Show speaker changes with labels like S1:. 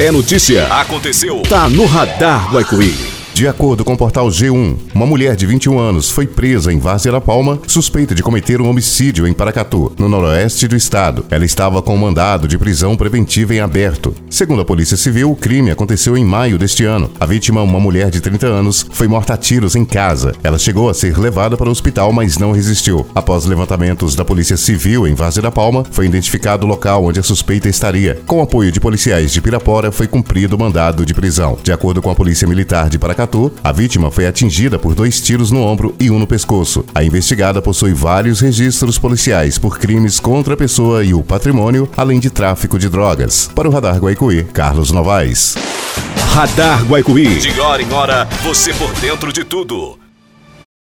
S1: É notícia.
S2: Aconteceu.
S1: Tá no Radar Guaicuí.
S3: De acordo com o portal G1, uma mulher de 21 anos foi presa em Várzea da Palma, suspeita de cometer um homicídio em Paracatu, no noroeste do estado. Ela estava com um mandado de prisão preventiva em aberto. Segundo a Polícia Civil, o crime aconteceu em maio deste ano. A vítima, uma mulher de 30 anos, foi morta a tiros em casa. Ela chegou a ser levada para o hospital, mas não resistiu. Após levantamentos da Polícia Civil em Várzea da Palma, foi identificado o local onde a suspeita estaria. Com o apoio de policiais de Pirapora, foi cumprido o mandado de prisão. De acordo com a Polícia Militar de Paracatu, a vítima foi atingida por 2 tiros no ombro e um no pescoço. A investigada possui vários registros policiais por crimes contra a pessoa e o patrimônio, além de tráfico de drogas. Para o Radar Guaicuí, Carlos Novaes.
S1: Radar Guaicuí.
S2: De hora em hora, você por dentro de tudo.